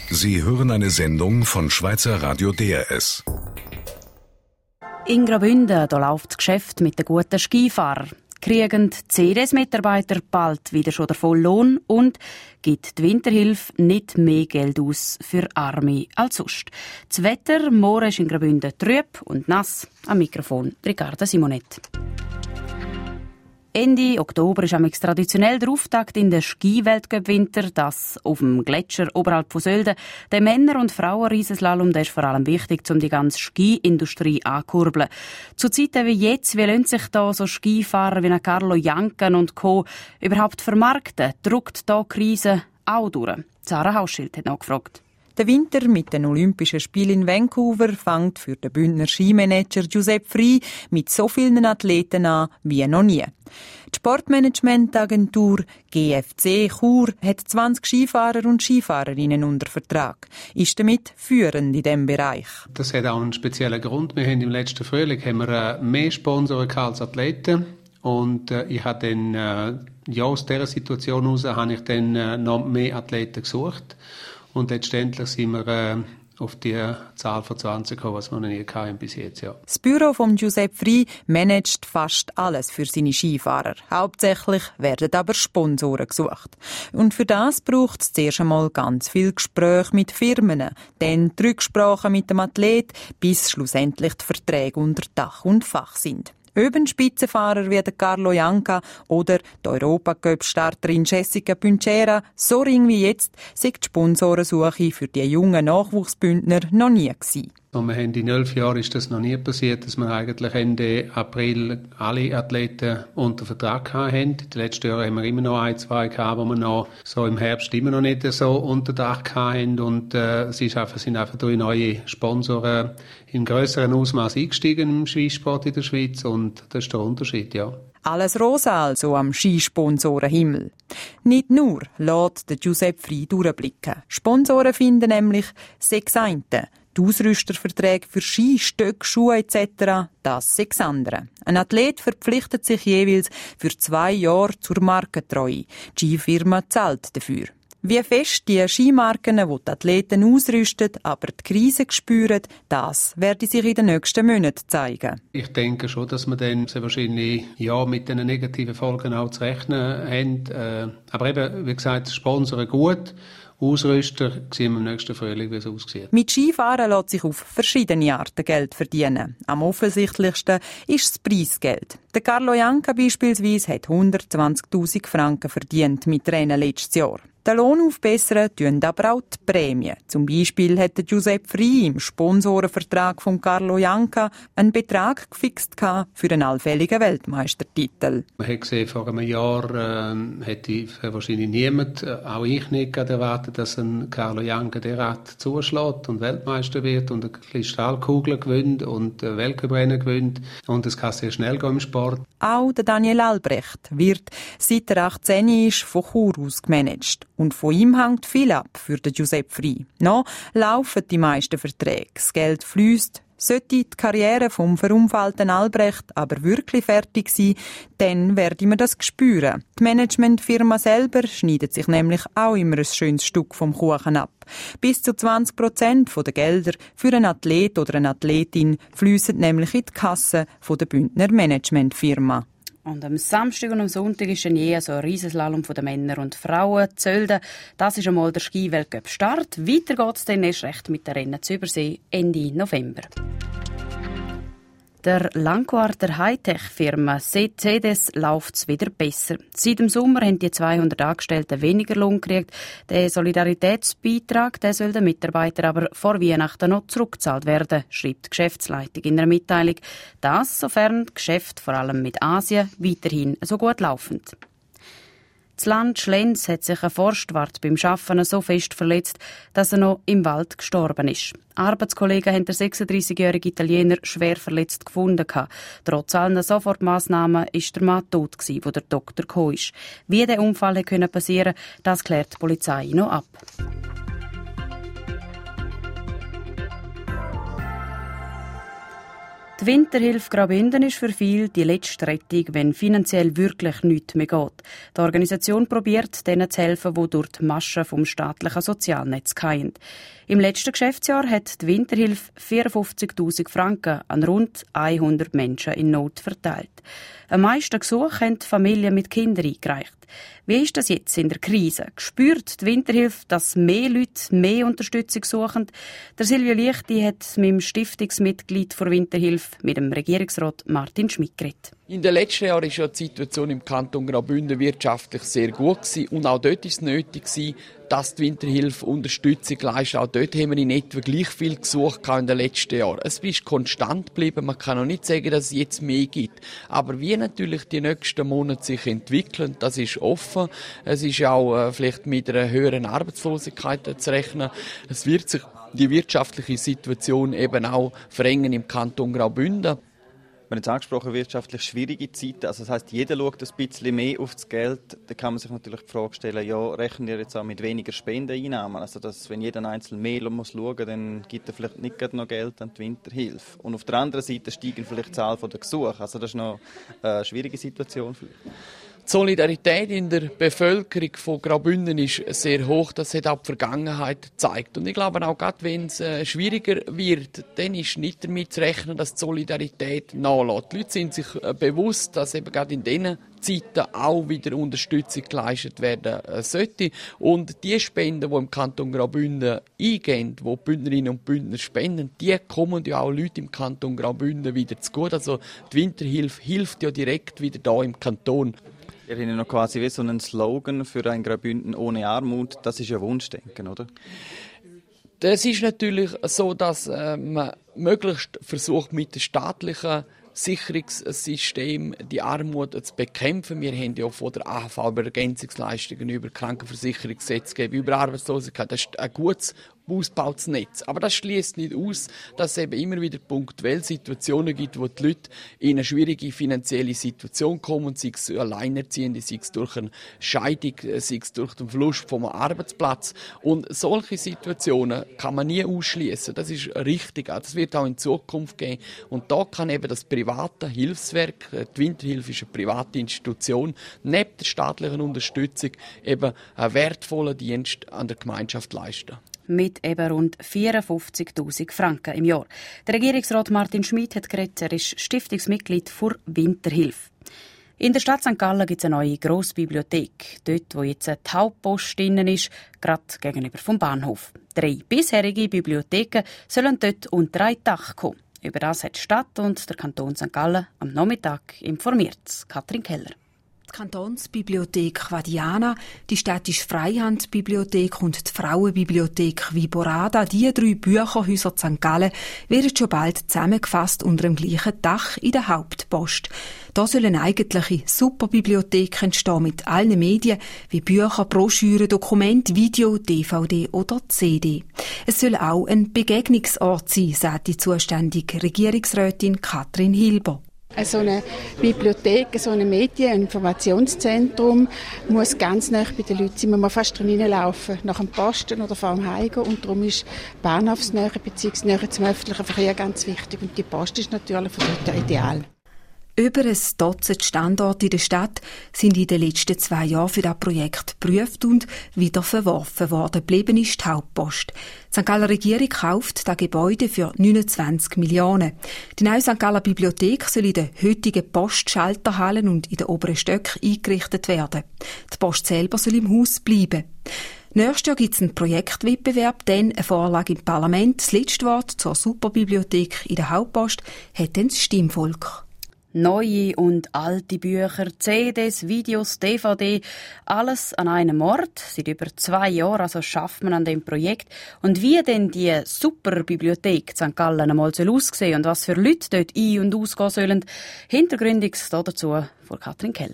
Sie hören eine Sendung von Schweizer Radio DRS. In Graubünden da läuft das Geschäft mit den guten Skifahrern. Kriegen die CDS-Mitarbeiter bald wieder schon den vollen Lohn und gibt die Winterhilfe nicht mehr Geld aus für Arme als sonst. Das Wetter morgen ist in Graubünden trüb und nass. Am Mikrofon Ricarda Simonet. Ende Oktober ist traditionell der Auftakt in den Ski-Weltcup-Winter, das auf dem Gletscher oberhalb von Sölden. Der Männer- und Frauen-Riesenslalom ist vor allem wichtig, um die ganze Ski-Industrie anzukurbeln. Zu Zeiten wie jetzt, wie lassen sich da so Skifahrer wie Carlo Janken und Co. überhaupt vermarkten? Drückt da die Krise auch durch? Sarah Hauschild hat noch gefragt. Der Winter mit den Olympischen Spielen in Vancouver fängt für den Bündner Skimanager Giuseppe Frey mit so vielen Athleten an wie noch nie. Die Sportmanagementagentur GFC Chur hat 20 Skifahrer und Skifahrerinnen unter Vertrag, ist damit führend in diesem Bereich. Das hat auch einen speziellen Grund. Wir haben im letzten Frühling mehr Sponsoren als Athleten. Und ich habe dann, aus dieser Situation heraus habe ich dann noch mehr Athleten gesucht. Und letztendlich sind wir auf die Zahl von 20 gekommen, was wir noch nie hatten bis jetzt. Ja. Das Büro von Giuseppe Frey managt fast alles für seine Skifahrer. Hauptsächlich werden aber Sponsoren gesucht. Und für das braucht es zuerst einmal ganz viel Gespräche mit Firmen, dann die Rücksprache mit dem Athlet, bis schlussendlich die Verträge unter Dach und Fach sind. Eben Spitzenfahrer wie der Carlo Janka oder die Europacup-Starterin Jessica Pünchera, so ring wie jetzt, sei die Sponsorensuche für die jungen Nachwuchsbündner noch nie gewesen. Und wir haben in 11 Jahren ist das noch nie passiert, dass wir eigentlich Ende April alle Athleten unter Vertrag hatten. In den letzten Jahren haben wir immer noch ein, zwei gehabt, die wir noch so im Herbst immer noch nicht so unter Dach hatten. Und sind einfach 3 neue Sponsoren in grösseren Ausmaß eingestiegen im Skisport in der Schweiz. Und das ist der Unterschied, ja. Alles rosa also am Skisponsorenhimmel. Nicht nur lässt der Giuseppe Frey durchblicken. Sponsoren finden nämlich 6 Einten. Die Ausrüsterverträge für Ski, Stöcke, Schuhe etc., das 6 andere. Ein Athlet verpflichtet sich jeweils für 2 Jahre zur Markentreue. Die Skifirma zahlt dafür. Wie fest die Skimarken, die die Athleten ausrüsten, aber die Krise spüren, das werde sich in den nächsten Monaten zeigen. Ich denke schon, dass wir dann sehr wahrscheinlich mit den negativen Folgen auch zu rechnen haben. Aber eben, wie gesagt, Sponsoren gut. Ausrüster sehen wir im nächsten Frühling, wie es aussieht. Mit Skifahren lässt sich auf verschiedene Arten Geld verdienen. Am offensichtlichsten ist das Preisgeld. Der Carlo Janka beispielsweise hat 120'000 Franken verdient mit Rennen letztes Jahr. Den Lohn aufbessern tun aber auch die Prämien. Zum Beispiel hat der Giuseppe Frey im Sponsorenvertrag von Carlo Janka einen Betrag gefixt für einen allfälligen Weltmeistertitel. Man hat gesehen, vor einem Jahr hätte wahrscheinlich niemand, auch ich nicht, erwartet, dass ein Carlo Janka derart zuschlägt und Weltmeister wird und eine Kristallkugel gewinnt und Weltcuprennen gewinnt. Und das kann sehr schnell gehen im Sport. Auch der Daniel Albrecht wird, seit er 18 ist, von Chur aus gemanagt. Und von ihm hängt viel ab für den Giuseppe Frey. Noch laufen die meisten Verträge. Das Geld fliesst. Sollte die Karriere vom verunfallten Albrecht aber wirklich fertig sein, dann werde man das spüren. Die Managementfirma selber schneidet sich nämlich auch immer ein schönes Stück vom Kuchen ab. Bis zu 20% der Gelder für einen Athlet oder eine Athletin fliessen nämlich in die Kasse der Bündner Managementfirma. Und am Samstag und am Sonntag ist dann so ein Riesenslalom von den Männern und Frauen. Zölden, das ist einmal der Ski-Weltcup-Start. Weiter geht es dann erst recht mit den Rennen zu Übersee Ende November. Der Langquarter Hightech-Firma CDS läuft es wieder besser. Seit dem Sommer haben die 200 Angestellten weniger Lohn gekriegt. Der Solidaritätsbeitrag der soll den Mitarbeitern aber vor Weihnachten noch zurückgezahlt werden, schreibt die Geschäftsleitung in einer Mitteilung. Das, sofern die Geschäfte vor allem mit Asien weiterhin so gut laufen. Das Land Schlenz hat sich ein Forstwart beim Arbeiten so fest verletzt, dass er noch im Wald gestorben ist. Arbeitskollegen haben den 36-jährigen Italiener schwer verletzt gefunden. Trotz allen Sofortmaßnahmen war der Mann tot, wo der Doktor gekommen ist. Wie der Unfall passieren konnte, das klärt die Polizei noch ab. Die Winterhilfe Graubünden ist für viele die letzte Rettung, wenn finanziell wirklich nichts mehr geht. Die Organisation probiert, denen zu helfen, die durch die Maschen vom staatlichen Sozialnetz fallen. Im letzten Geschäftsjahr hat die Winterhilfe 54'000 Franken an rund 100 Menschen in Not verteilt. Am meisten Gesuche haben Familien mit Kindern eingereicht. Wie ist das jetzt in der Krise? Spürt die Winterhilfe, dass mehr Leute mehr Unterstützung suchen? Der Silvio Lichti hat mit dem Stiftungsmitglied der Winterhilfe, mit dem Regierungsrat Martin Schmidt, geredet. In den letzten Jahren war ja die Situation im Kanton Graubünden wirtschaftlich sehr gut gewesen. Und auch dort war es nötig, dass die Winterhilfe Unterstützung leistet. Auch dort haben wir in etwa gleich viel gesucht in den letzten Jahren. Es ist konstant geblieben. Man kann auch nicht sagen, dass es jetzt mehr gibt. Aber wie natürlich die nächsten Monate sich entwickeln, das ist offen. Es ist auch vielleicht mit einer höheren Arbeitslosigkeit zu rechnen. Es wird sich die wirtschaftliche Situation eben auch verengen im Kanton Graubünden. Wir haben jetzt angesprochen, wirtschaftlich schwierige Zeiten. Also das heisst, jeder schaut ein bisschen mehr auf das Geld. Da kann man sich natürlich die Frage stellen, ja, rechnen wir jetzt auch mit weniger Spendeneinnahmen? Also dass, wenn jeder einzelne mehr muss schauen, dann gibt er vielleicht nicht gerade noch Geld an die Winterhilfe. Und auf der anderen Seite steigen vielleicht die Zahl der Gesuche. Also das ist noch eine schwierige Situation vielleicht. Die Solidarität in der Bevölkerung von Graubünden ist sehr hoch. Das hat auch die Vergangenheit gezeigt. Und ich glaube auch, gerade wenn es schwieriger wird, dann ist nicht damit zu rechnen, dass die Solidarität nachlässt. Die Leute sind sich bewusst, dass eben gerade in diesen Zeiten auch wieder Unterstützung geleistet werden sollte. Und die Spenden, die im Kanton Graubünden eingehen, die Bündnerinnen und Bündner spenden, die kommen ja auch Leute im Kanton Graubünden wieder zugute. Also die Winterhilfe hilft ja direkt wieder da im Kanton. Ihr habt ja noch quasi wie so einen Slogan für ein Graubünden ohne Armut. Das ist ja Wunschdenken, oder? Das ist natürlich so, dass man möglichst versucht, mit dem staatlichen Sicherungssystem die Armut zu bekämpfen. Wir haben ja von der AHV über Ergänzungsleistungen, über Krankenversicherungsgesetzgebung, über Arbeitslosigkeit. Das ist ein gutes ausgebautes Netz. Aber das schließt nicht aus, dass es eben immer wieder punktuell Situationen gibt, wo die Leute in eine schwierige finanzielle Situation kommen, sei es Alleinerziehende, sei es durch eine Scheidung, sei es durch den Verlust vom Arbeitsplatz. Und solche Situationen kann man nie ausschließen. Das ist richtig. Das wird auch in Zukunft geben. Und da kann eben das private Hilfswerk, die Winterhilfe ist eine private Institution, neben der staatlichen Unterstützung eben einen wertvollen Dienst an der Gemeinschaft leisten. Mit eben rund 54'000 Franken im Jahr. Der Regierungsrat Martin Schmidt hat geredet, er ist Stiftungsmitglied für Winterhilfe. In der Stadt St. Gallen gibt es eine neue Grossbibliothek. Dort, wo jetzt die Hauptpost drin ist, gerade gegenüber vom Bahnhof. 3 bisherige Bibliotheken sollen dort unter ein Dach kommen. Über das hat die Stadt und der Kanton St. Gallen am Nachmittag informiert. Katrin Keller. Die Kantonsbibliothek Vadiana, die städtische Freihandbibliothek und die Frauenbibliothek Viborada, die 3 Bücherhäuser St. Gallen, werden schon bald zusammengefasst unter dem gleichen Dach in der Hauptpost. Da sollen eigentliche Superbibliotheken entstehen mit allen Medien wie Bücher, Broschüren, Dokumente, Video, DVD oder CD. Es soll auch ein Begegnungsort sein, sagt die zuständige Regierungsrätin Katrin Hilber. So eine Bibliothek, so ein Medien-, ein Informationszentrum muss ganz nah bei den Leuten sein. Man muss fast drin hineinlaufen, nach dem Posten oder vor dem Heimgehen. Und darum ist Bahnhofsnähe bzw. Nähe zum öffentlichen Verkehr ganz wichtig. Und die Post ist natürlich für dort ideal. Über ein Dutzend Standorte in der Stadt sind in den letzten 2 Jahren für das Projekt geprüft und wieder verworfen worden. Geblieben ist die Hauptpost. Die St. Galler Regierung kauft das Gebäude für 29 Millionen. Die neue St. Galler Bibliothek soll in den heutigen Postschalterhallen und in den oberen Stöcken eingerichtet werden. Die Post selber soll im Haus bleiben. Nächstes Jahr gibt es einen Projektwettbewerb, dann eine Vorlage im Parlament. Das letzte Wort zur Superbibliothek in der Hauptpost hat dann das Stimmvolk. Neue und alte Bücher, CDs, Videos, DVD, alles an einem Ort. Seit über 2 Jahren also schafft man an dem Projekt. Und wie denn die Superbibliothek St. Gallen einmal aussehen und was für Leute dort ein- und ausgehen sollen, hintergründig dazu von Katrin Keller.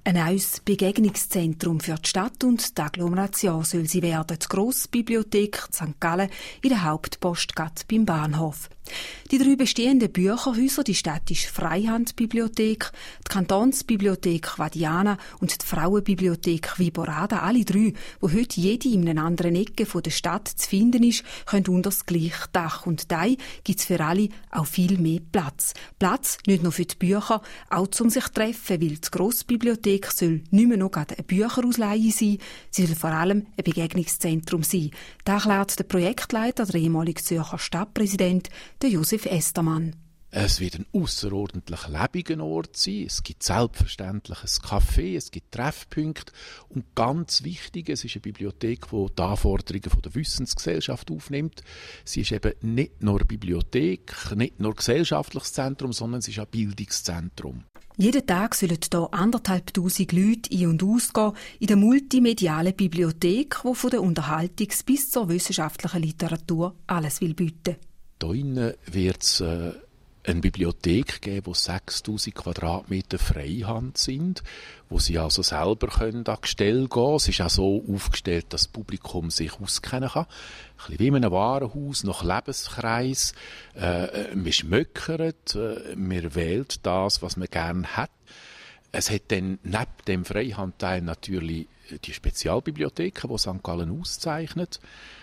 Ein neues Begegnungszentrum für die Stadt und die Agglomeration soll sie werden. Die Grossbibliothek St. Gallen in der Hauptpost beim Bahnhof. Die 3 bestehenden Bücherhäuser, die städtische Freihandbibliothek, die Kantonsbibliothek Vadiana und die Frauenbibliothek Viborada, alle 3, die heute jede in einer anderen Ecke der Stadt zu finden ist, können unter das gleiche Dach. Und da gibt es für alle auch viel mehr Platz. Platz nicht nur für die Bücher, auch zum sich treffen, weil die Grossbibliothek soll nicht mehr noch eine Bücherausleihe sein, sie soll vor allem ein Begegnungszentrum sein. Das erklärt der Projektleiter, der ehemalige Zürcher Stadtpräsident, der Josef Estermann. Es wird ein ausserordentlich lebendiger Ort sein. Es gibt selbstverständlich ein Café, es gibt Treffpunkte und ganz wichtig, es ist eine Bibliothek, die die Anforderungen der Wissensgesellschaft aufnimmt. Sie ist eben nicht nur eine Bibliothek, nicht nur ein gesellschaftliches Zentrum, sondern es ist ein Bildungszentrum. Jeden Tag sollen hier 1500 Leute ein- und ausgehen in der multimedialen Bibliothek, die von der Unterhaltungs- bis zur wissenschaftlichen Literatur alles bieten will. Hier innen wird es eine Bibliothek geben, wo 6000 Quadratmeter Freihand sind, wo sie also selber können an Gestell gehen. Es ist auch so aufgestellt, dass das Publikum sich auskennen kann. Ein bisschen wie in einem Warenhaus, nach Lebenskreis. Man schmöckert, man wählt das, was man gerne hat. Es hat dann neben dem Freihandteil natürlich die Spezialbibliotheken, die St. Gallen auszeichnet.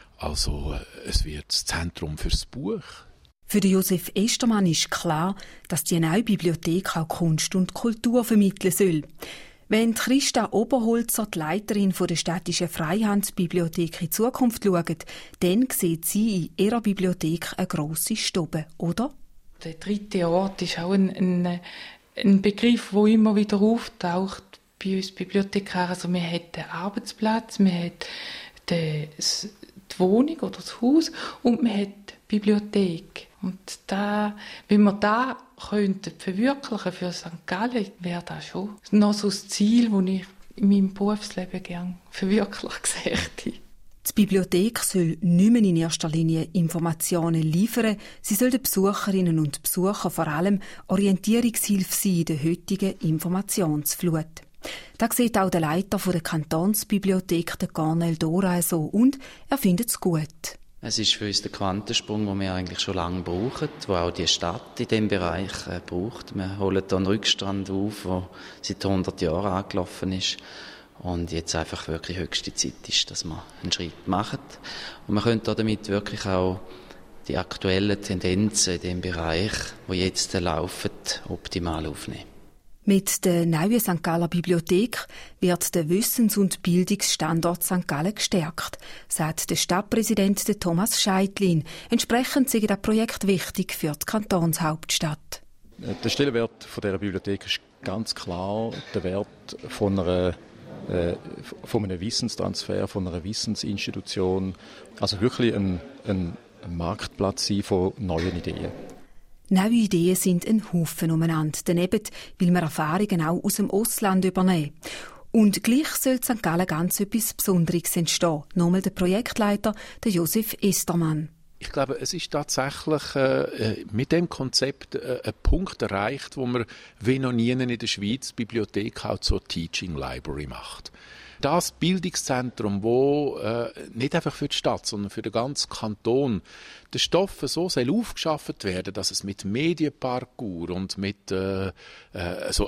Also es wird das Zentrum fürs Buch. Für Josef Estermann ist klar, dass die neue Bibliothek auch Kunst und Kultur vermitteln soll. Wenn Christa Oberholzer, die Leiterin der städtischen Freihandbibliothek, in die Zukunft schaut, dann sieht sie in ihrer Bibliothek eine grosse Stube, oder? Der 3. Ort ist auch ein Begriff, der immer wieder auftaucht bei uns Bibliothekaren. Also man hat den Arbeitsplatz, man hat die Wohnung oder das Haus und man hat die Bibliothek. Und da, wenn wir das verwirklichen für St. Gallen, wäre das schon noch so das Ziel, das ich in meinem Berufsleben gerne verwirklicht hätte. Die Bibliothek soll nicht mehr in erster Linie Informationen liefern, sie soll den Besucherinnen und Besuchern vor allem Orientierungshilfe sein in der heutigen Informationsflut. Das sieht auch der Leiter der Kantonsbibliothek, der Cornel Dora, so, und er findet es gut. Es ist für uns der Quantensprung, den wir eigentlich schon lange brauchen, den auch die Stadt in diesem Bereich braucht. Wir holen hier einen Rückstand auf, der seit 100 Jahren angelaufen ist und jetzt einfach wirklich höchste Zeit ist, dass wir einen Schritt machen. Und wir können damit wirklich auch die aktuellen Tendenzen in diesem Bereich, die jetzt laufen, optimal aufnehmen. Mit der neuen St. Galler Bibliothek wird der Wissens- und Bildungsstandort St. Gallen gestärkt, sagt der Stadtpräsident Thomas Scheidlin. Entsprechend sei das Projekt wichtig für die Kantonshauptstadt. Der Stellenwert von dieser Bibliothek ist ganz klar der Wert von einem Wissenstransfer, von einer Wissensinstitution. Also wirklich ein Marktplatz sein von neuen Ideen. Neue Ideen sind ein Haufen umeinander. Daneben will man Erfahrungen auch aus dem Ausland übernehmen. Und gleich soll in St. Gallen ganz etwas Besonderes entstehen. Nochmal der Projektleiter, der Josef Estermann. Ich glaube, es ist tatsächlich mit dem Konzept ein Punkt erreicht, wo man wie noch nie in der Schweiz die Bibliothek auch zur Teaching Library macht. Das Bildungszentrum, wo nicht einfach für die Stadt, sondern für den ganzen Kanton der Stoff so soll aufgeschafft werden, dass es mit Medienparcours und mit so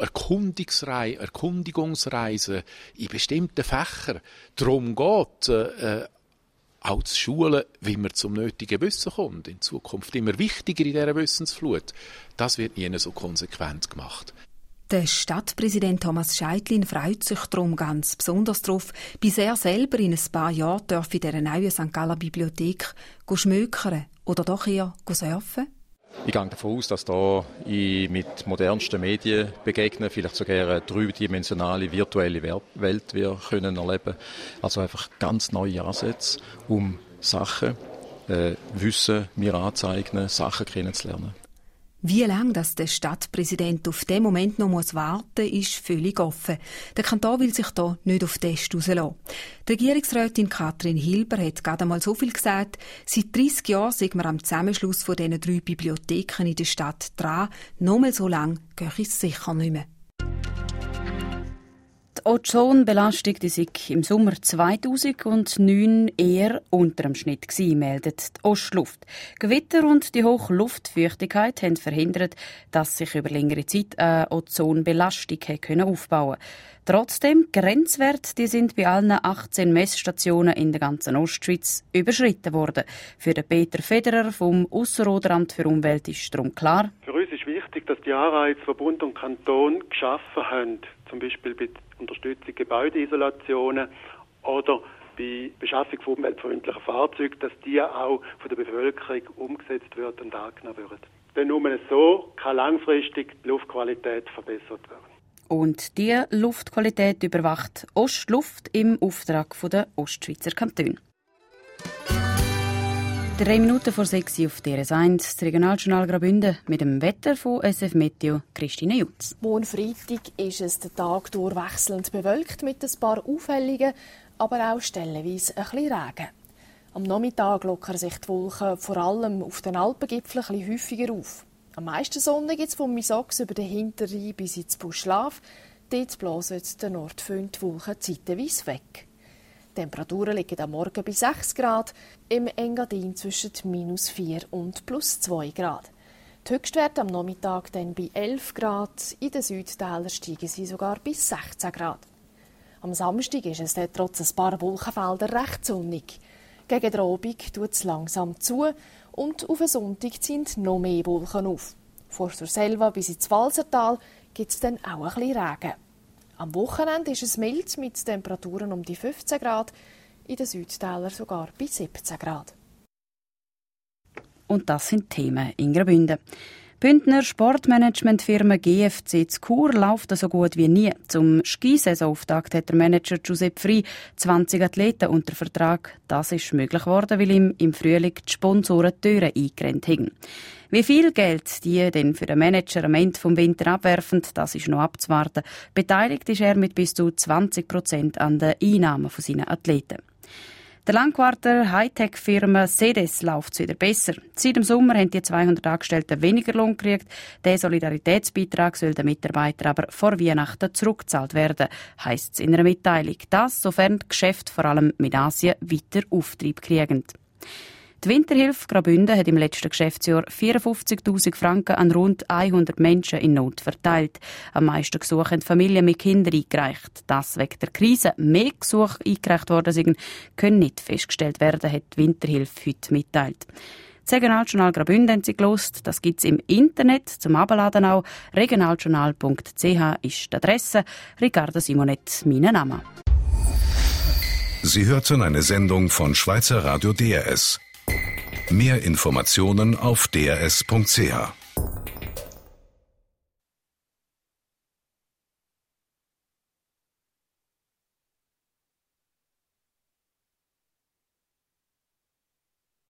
Erkundigungsreisen in bestimmten Fächern darum geht, auch zu schulen, wie man zum nötigen Wissen kommt. In Zukunft immer wichtiger in dieser Wissensflut. Das wird nie so konsequent gemacht. Der Stadtpräsident Thomas Scheidlin freut sich darum ganz besonders darauf, bis er selber in ein paar Jahren in dieser neuen St. Galler Bibliothek schmökern oder doch eher surfen. Ich gehe davon aus, dass hier mit modernsten Medien begegnen, vielleicht sogar eine dreidimensionale virtuelle Welt wir können erleben. Also einfach ganz neue Ansätze, um Sachen, Wissen mir anzueignen, Sachen kennenzulernen. Wie lange der Stadtpräsident auf den Moment noch warten muss, ist völlig offen. Der Kanton will sich da nicht auf den Test rauslassen. Die Regierungsrätin Katrin Hilber hat gerade einmal so viel gesagt, seit 30 Jahren sind wir am Zusammenschluss von diesen 3 Bibliotheken in der Stadt dran. Nochmal so lang gehe ich sicher nicht mehr. Die Ozonbelastung sei im Sommer 2009 eher unter dem Schnitt gewesen, meldet die Ostluft. Gewitter und die hohe Luftfeuchtigkeit haben verhindert, dass sich über längere Zeit eine Ozonbelastung aufbauen konnte. Trotzdem, Grenzwerte die sind bei allen 18 Messstationen in der ganzen Ostschweiz überschritten worden. Für den Peter Federer vom Ausserrhoderamt für Umwelt ist darum klar. Für uns ist wichtig, dass die Anreize, die Bund und Kanton geschaffen haben, zum Beispiel bei Unterstützung Gebäudeisolationen oder bei Beschaffung von umweltfreundlichen Fahrzeugen, dass die auch von der Bevölkerung umgesetzt wird und angenommen werden. Denn nur so kann langfristig die Luftqualität verbessert werden. Und diese Luftqualität überwacht Ostluft im Auftrag der Ostschweizer Kantone. 3 Minuten vor 6 Uhr auf DRS1, das Regionaljournal Graubünden mit dem Wetter von SF Meteo, Christine Jutz. Morgen Freitag ist es den Tag durchwechselnd bewölkt mit ein paar auffälligen, aber auch stellenweise ein bisschen Regen. Am Nachmittag lockern sich die Wolken vor allem auf den Alpengipfeln ein bisschen häufiger auf. Am meisten Sonne gibt es vom Misox über den Hinterrhein bis ins Buschlaf. Dort blasen der Nordföhn die Wolken zeitweise weg. Die Temperaturen liegen am Morgen bei 6 Grad, im Engadin zwischen -4 und +2 Grad. Die Höchstwerte am Nachmittag dann bei 11 Grad, in den Südtälern steigen sie sogar bis 16 Grad. Am Samstag ist es dort trotz ein paar Wolkenfelder recht sonnig. Gegen den Abend tut es langsam zu und auf den Sonntag ziehen noch mehr Wolken auf. Vor Surselva bis ins Walsertal gibt es dann auch ein bisschen Regen. Am Wochenende ist es mild mit Temperaturen um die 15 Grad, in den Südtälern sogar bei 17 Grad. Und das sind Themen in Graubünden. Bündner Sportmanagementfirma GFC zu Chur läuft so gut wie nie. Zum Skisaisonauftakt hat der Manager Giuseppe Frey 20 Athleten unter Vertrag. Das ist möglich geworden, weil ihm im Frühling die Sponsoren die Türen eingerannt haben. Wie viel Geld die denn für den Manager am Ende des Winters abwerfen, das ist noch abzuwarten. Beteiligt ist er mit bis zu 20% an den Einnahmen seiner Athleten. Der Langquarter Hightech-Firma CEDES läuft es wieder besser. Seit dem Sommer haben die 200 Angestellten weniger Lohn gekriegt. Der Solidaritätsbeitrag soll den Mitarbeitern aber vor Weihnachten zurückgezahlt werden, heisst es in einer Mitteilung. Das, sofern die Geschäfte vor allem mit Asien weiter Auftrieb kriegen. Die Winterhilfe Graubünden hat im letzten Geschäftsjahr 54'000 Franken an rund 100 Menschen in Not verteilt. Am meisten Gesuche haben Familien mit Kindern eingereicht. Dass wegen der Krise mehr Gesuche eingereicht worden sind, können nicht festgestellt werden, hat die Winterhilfe heute mitteilt. Das Regionaljournal Graubünden haben Sie gehört. Das gibt es im Internet, zum Abladen auch. regionaljournal.ch ist die Adresse. Ricardo Simonet, mein Name. Sie hörten eine Sendung von Schweizer Radio DRS. Mehr Informationen auf drs.ch.